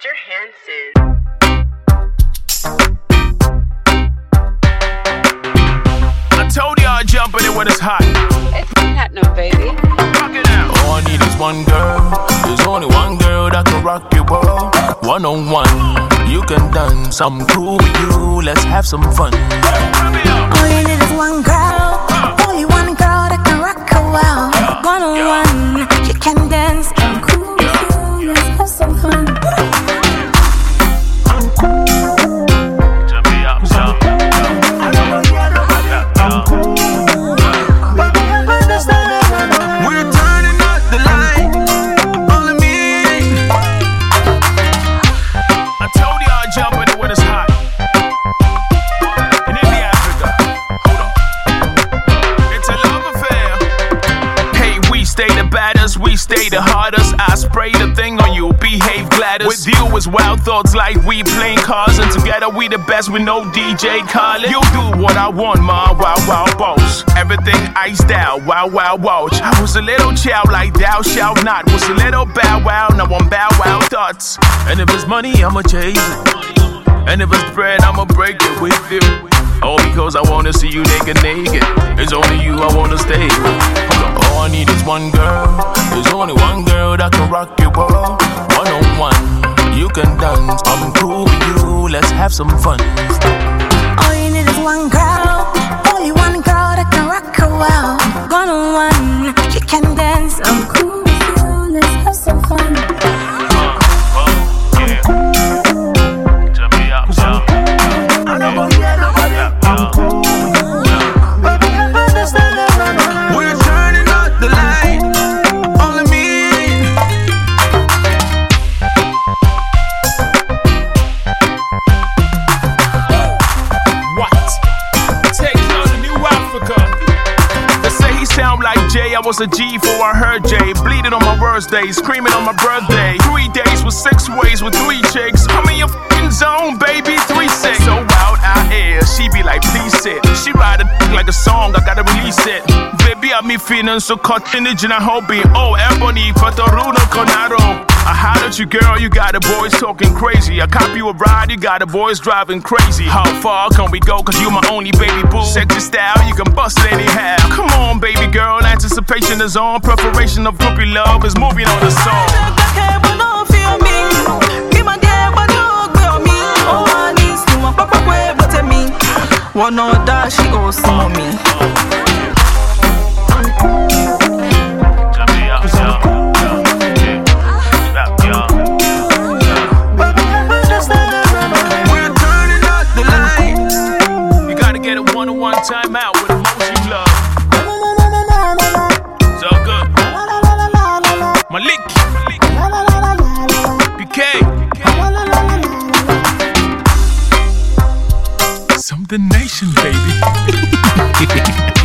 Mr. Hanson. I told you I'd jump in it when it's hot. It's platinum, baby. Rock it out. All I need is one girl. There's only one girl that can rock your world. One on one, you can dance. I'm cool with you. Let's have some fun. All you need is one girl. Only one girl that can rock your world. One on one, you can dance. I'm cool with you. Let's have some fun. We stay the hardest. I spray the thing on you, behave gladdest. With you is wild thoughts like we playing cards, and together we the best with no DJ Khaled. You do what I want, ma, wow, wow, boss. Everything iced out, wow, wow, watch. I was a little child like thou shalt not. Was a little bow wow, now I'm bow wow thoughts. And if it's money, I'ma chase it. And if it's bread, I'ma break it with you. All because I wanna see you naked. It's only you I wanna stay with. All I need is one girl. There's only one girl that can rock your world. One on one, you can dance. I'm cool with you. Let's have some fun. All you need is one girl. Only one girl that can rock your world. One on one, you can dance. I'm cool with you. Let's have some fun. I was a G before I heard Jay. Bleeding on my worst day, screaming on my birthday. 3 days with 6 ways with 3 chicks. I'm in your f***ing zone, baby, 3-6. So out here, she be like, please sit. She ride it like a song, I gotta release it. Baby, I'm me feeling so cartoonish and I hope it. Oh, Ebony, Fatoruno, Conaro. I hollered at you, girl, you got the boys talking crazy. I cop you a ride, you got the boys driving crazy. How far can we go, cause you my only baby boo. Sexy style, you can bust it anyhow. Come on, baby girl, anticipation is on. Preparation of groupie love is moving on the song. One other, she also me. One time out with the most you love. So good. Malik. PK. Something Nation, baby.